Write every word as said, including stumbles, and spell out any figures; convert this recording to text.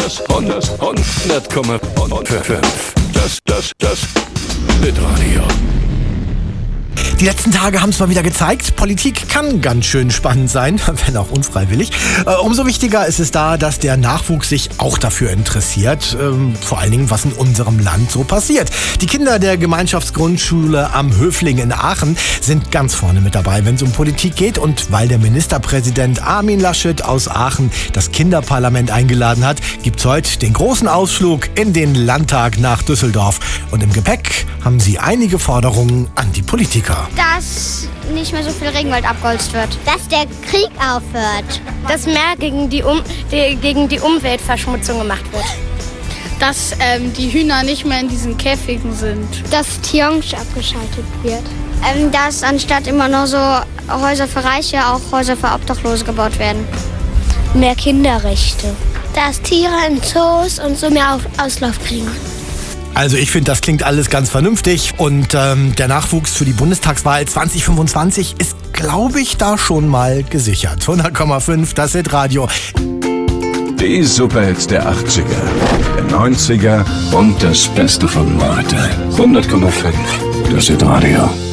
das hundert Komma fünf. Das, das, das Hitradio. Die letzten Tage haben es mal wieder gezeigt, Politik kann ganz schön spannend sein, wenn auch unfreiwillig. Äh, umso wichtiger ist es da, dass der Nachwuchs sich auch dafür interessiert, ähm, vor allen Dingen, was in unserem Land so passiert. Die Kinder der Gemeinschaftsgrundschule am Höfling in Aachen sind ganz vorne mit dabei, wenn es um Politik geht. Und weil der Ministerpräsident Armin Laschet aus Aachen das Kinderparlament eingeladen hat, gibt's heute den großen Ausflug in den Landtag nach Düsseldorf. Und im Gepäck haben sie einige Forderungen an die Politiker. Dass nicht mehr so viel Regenwald abgeholzt wird. Dass der Krieg aufhört. Dass mehr gegen die, um, die, gegen die Umweltverschmutzung gemacht wird. Dass ähm, die Hühner nicht mehr in diesen Käfigen sind. Dass Tiansch abgeschaltet wird. Ähm, dass anstatt immer nur so Häuser für Reiche auch Häuser für Obdachlose gebaut werden. Mehr Kinderrechte. Dass Tiere in Zoos und so mehr Auslauf kriegen. Also ich finde, das klingt alles ganz vernünftig und ähm, der Nachwuchs für die Bundestagswahl zwanzig fünfundzwanzig ist, glaube ich, da schon mal gesichert. hundert Komma fünf, das Hitradio. Die Superhits der achtziger, der neunziger und das Beste von heute. hundert Komma fünf, das Hitradio.